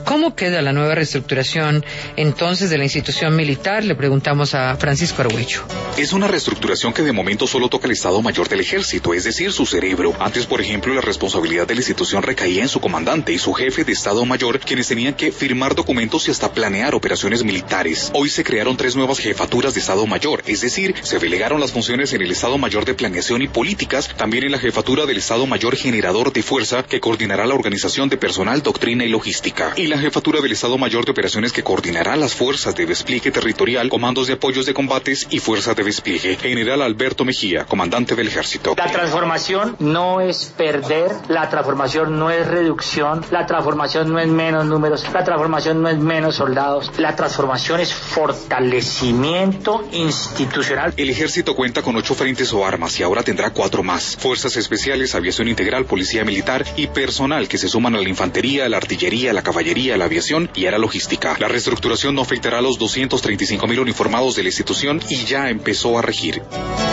¿Cómo queda la nueva reestructuración entonces de la institución militar? Le preguntamos a Francisco Argüello. Es una reestructuración que de momento solo toca el Estado Mayor del Ejército, es decir, su cerebro. Antes, por ejemplo, la responsabilidad de la institución recaía en su comandante y su jefe de Estado Mayor, quienes tenían que firmar documentos y hasta planear operaciones militares. Hoy se crearon 3 nuevas jefaturas de Estado Mayor, es decir, se delegaron las funciones en el Estado Mayor de Planeación y Políticas, también en la jefatura del Estado Mayor Generador de Fuerza, que coordinará la organización de personal, doctrina y logística, y la jefatura del Estado Mayor de Operaciones, que coordinará las fuerzas de despliegue territorial, comandos de apoyos de combates y fuerzas de despliegue. General Alberto Mejía, comandante del Ejército. La transformación no es perder, la transformación no es reducción, la transformación no es menos números, la transformación no es menos soldados, la transformación es fortalecimiento institucional. El Ejército cuenta con 8 frentes o armas y ahora tendrá 4 más: fuerzas especiales, aviación integral, policía militar y personal que se suman a la infantería, la artillería, la caballería, la aviación y a la logística. La reestructuración no afectará a los 235,000 uniformados de la institución y ya empezó a regir.